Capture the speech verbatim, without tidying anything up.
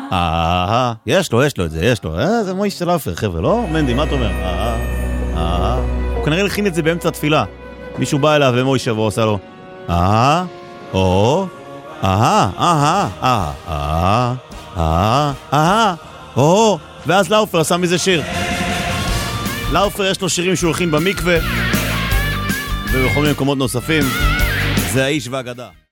אה, יש לו, יש לו את זה, יש לו. אה, זה מויש של לאופר, חבר'ה, לא? מנדי, מה אתה אומר? אה, אה. הוא כנראה לכין את זה באמצע התפילה. מישהו בא אליו ומויש שבו עושה לו. אה, או, אה, אה, אה, אה, אה, אה, או, ואז לאופר עשה מזה שיר. לאופר יש לו שירים שהוא הולכים במקווה ובכל מיני מקומות נוספים. זה האיש והאגדה.